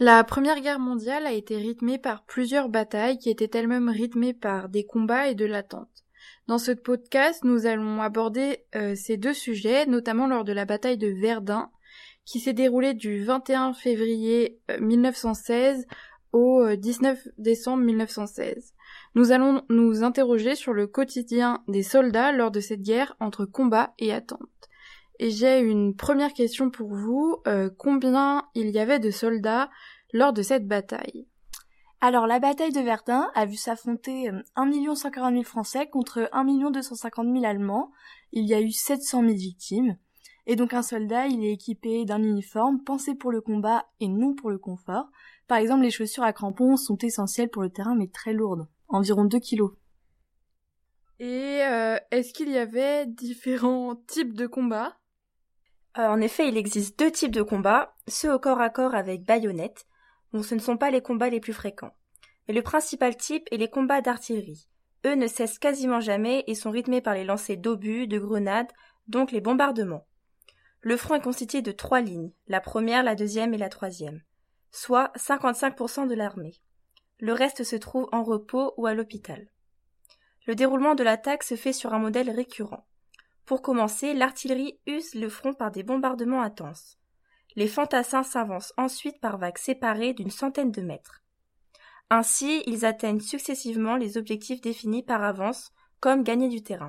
La Première Guerre mondiale a été rythmée par plusieurs batailles qui étaient elles-mêmes rythmées par des combats et de l'attente. Dans ce podcast, nous allons aborder ces deux sujets, notamment lors de la bataille de Verdun, qui s'est déroulée du 21 février 1916 au 19 décembre 1916. Nous allons nous interroger sur le quotidien des soldats lors de cette guerre entre combat et attente. Et j'ai une première question pour vous. Combien il y avait de soldats lors de cette bataille ? Alors, la bataille de Verdun a vu s'affronter 1 140 000 Français contre 1 250 000 Allemands. Il y a eu 700 000 victimes. Et donc un soldat, il est équipé d'un uniforme pensé pour le combat et non pour le confort. Par exemple, les chaussures à crampons sont essentielles pour le terrain mais très lourdes, environ 2 kilos. Et est-ce qu'il y avait différents types de combats ? En effet, il existe 2 types de combats, ceux au corps à corps avec baïonnette. Bon, ce ne sont pas les combats les plus fréquents. Mais le principal type est les combats d'artillerie. Eux ne cessent quasiment jamais et sont rythmés par les lancers d'obus, de grenades, donc les bombardements. Le front est constitué de 3 lignes, la première, la deuxième et la troisième, soit 55% de l'armée. Le reste se trouve en repos ou à l'hôpital. Le déroulement de l'attaque se fait sur un modèle récurrent. Pour commencer, l'artillerie use le front par des bombardements intenses. Les fantassins s'avancent ensuite par vagues séparées d'une centaine de mètres. Ainsi, ils atteignent successivement les objectifs définis par avance, comme gagner du terrain.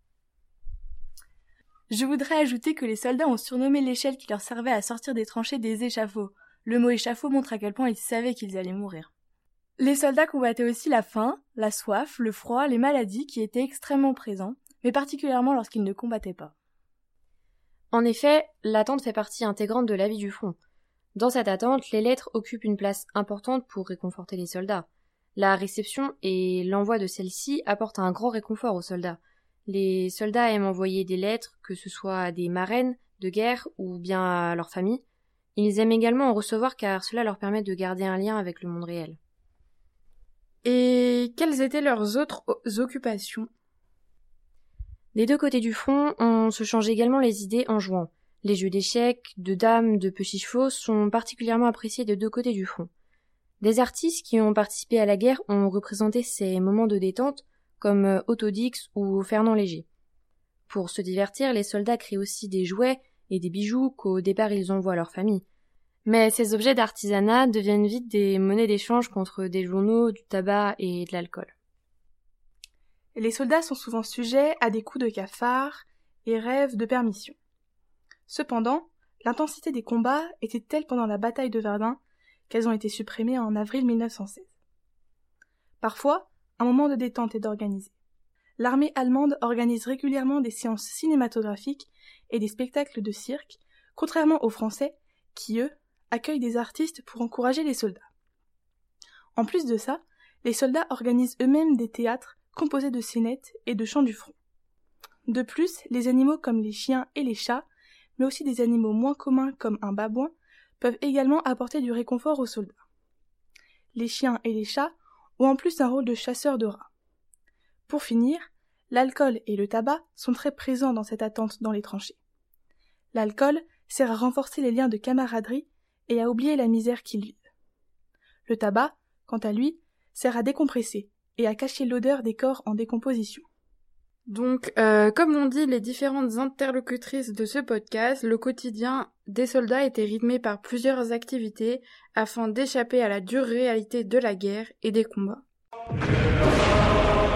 Je voudrais ajouter que les soldats ont surnommé l'échelle qui leur servait à sortir des tranchées des échafauds. Le mot échafaud montre à quel point ils savaient qu'ils allaient mourir. Les soldats combattaient aussi la faim, la soif, le froid, les maladies qui étaient extrêmement présents, mais particulièrement lorsqu'ils ne combattaient pas. En effet, l'attente fait partie intégrante de la vie du front. Dans cette attente, les lettres occupent une place importante pour réconforter les soldats. La réception et l'envoi de celles-ci apportent un grand réconfort aux soldats. Les soldats aiment envoyer des lettres, que ce soit à des marraines de guerre ou bien à leur famille. Ils aiment également en recevoir car cela leur permet de garder un lien avec le monde réel. Et quelles étaient leurs autres occupations ? Des deux côtés du front, on se change également les idées en jouant. Les jeux d'échecs, de dames, de petits chevaux sont particulièrement appréciés des deux côtés du front. Des artistes qui ont participé à la guerre ont représenté ces moments de détente, comme Otto Dix ou Fernand Léger. Pour se divertir, les soldats créent aussi des jouets et des bijoux qu'au départ ils envoient à leur famille. Mais ces objets d'artisanat deviennent vite des monnaies d'échange contre des journaux, du tabac et de l'alcool. Les soldats sont souvent sujets à des coups de cafard et rêvent de permission. Cependant, l'intensité des combats était telle pendant la bataille de Verdun qu'elles ont été supprimées en avril 1916. Parfois, un moment de détente est d'organiser. L'armée allemande organise régulièrement des séances cinématographiques et des spectacles de cirque, contrairement aux Français qui, eux, accueillent des artistes pour encourager les soldats. En plus de ça, les soldats organisent eux-mêmes des théâtres composés de scénettes et de chants du front. De plus, les animaux comme les chiens et les chats, mais aussi des animaux moins communs comme un babouin, peuvent également apporter du réconfort aux soldats. Les chiens et les chats ont en plus un rôle de chasseurs de rats. Pour finir, l'alcool et le tabac sont très présents dans cette attente dans les tranchées. L'alcool sert à renforcer les liens de camaraderie et à oublier la misère qu'ils vivent. Le tabac, quant à lui, sert à décompresser et à cacher l'odeur des corps en décomposition. Donc, comme l'ont dit les différentes interlocutrices de ce podcast, le quotidien des soldats était rythmé par plusieurs activités afin d'échapper à la dure réalité de la guerre et des combats.